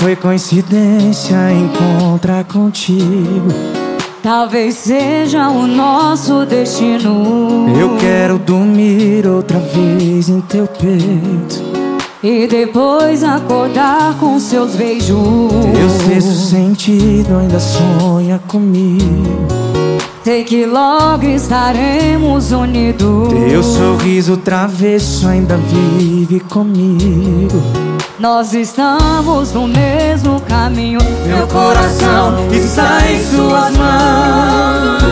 foi coincidência encontrar contigo. Talvez seja o nosso destino. Eu quero dormir outra vez em teu peito e depois acordar com seus beijos. Teu sexto sentido ainda sonha comigo. Sei que logo estaremos unidos. Teu sorriso travesso ainda vive comigo. Nós estamos no mesmo caminho. Meu coração está em suas mãos.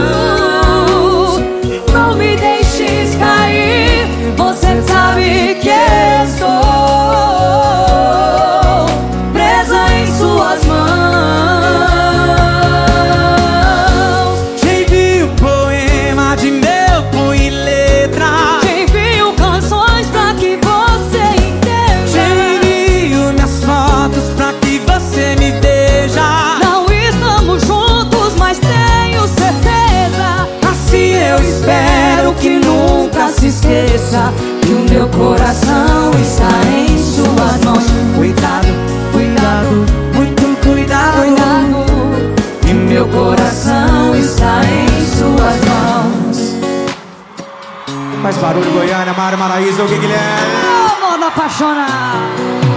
Não me deixes cair. Você sabe que estou presa em suas mãos. Te envio poema de meu punho e letra. Te envio canções pra que você entenda. Te envio minhas fotos pra que você me veja. Não estamos juntos, mas tenho certeza. Assim eu espero que nunca se esqueça que o meu coração está em suas mãos. Cuidado, cuidado, muito cuidado, Cuidado, e meu coração está em suas mãos. Mais barulho, Goiânia, Mário Maraíza, o Guilherme. modo apaixonado.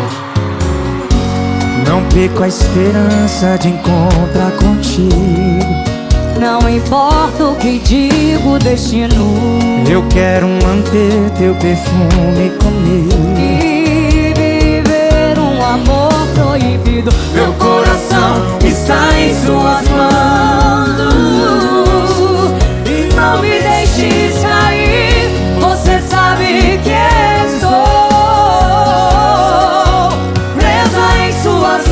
Não perco a esperança de encontrar contigo. Não importa o que diga o destino. Eu quero manter teu perfume comigo E viver um amor proibido. Meu coração está em suas mãos. E não me deixes cair. Você sabe que estou presa em suas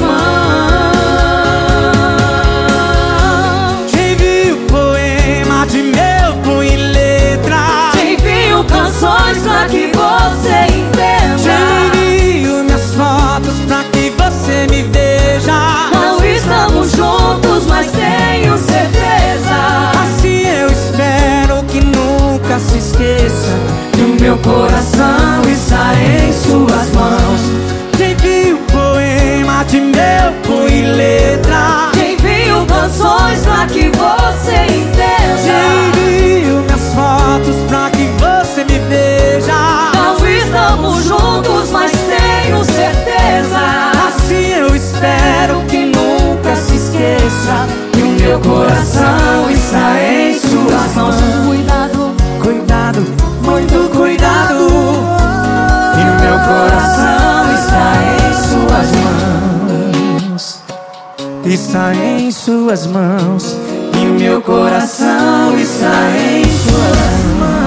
mãos. Te envio poema de meu punho e letra. Te envio canções pra que você entenda. Te envio minhas fotos pra que você me veja. Não estamos juntos, mas tenho certeza. Assim eu espero que nunca se esqueça que o meu coração está em suas mãos. Te envio poema de meu punho e letra. Te envio canções pra que você Te entenda. envio minhas fotos pra que você me veja. Não estamos juntos, mas tenho certeza. Assim eu espero que nunca se esqueça que o meu coração está em suas mãos. Cuidado, Cuidado, muito cuidado, e o meu coração está em suas mãos. Está em suas mãos, e o meu coração está em suas mãos.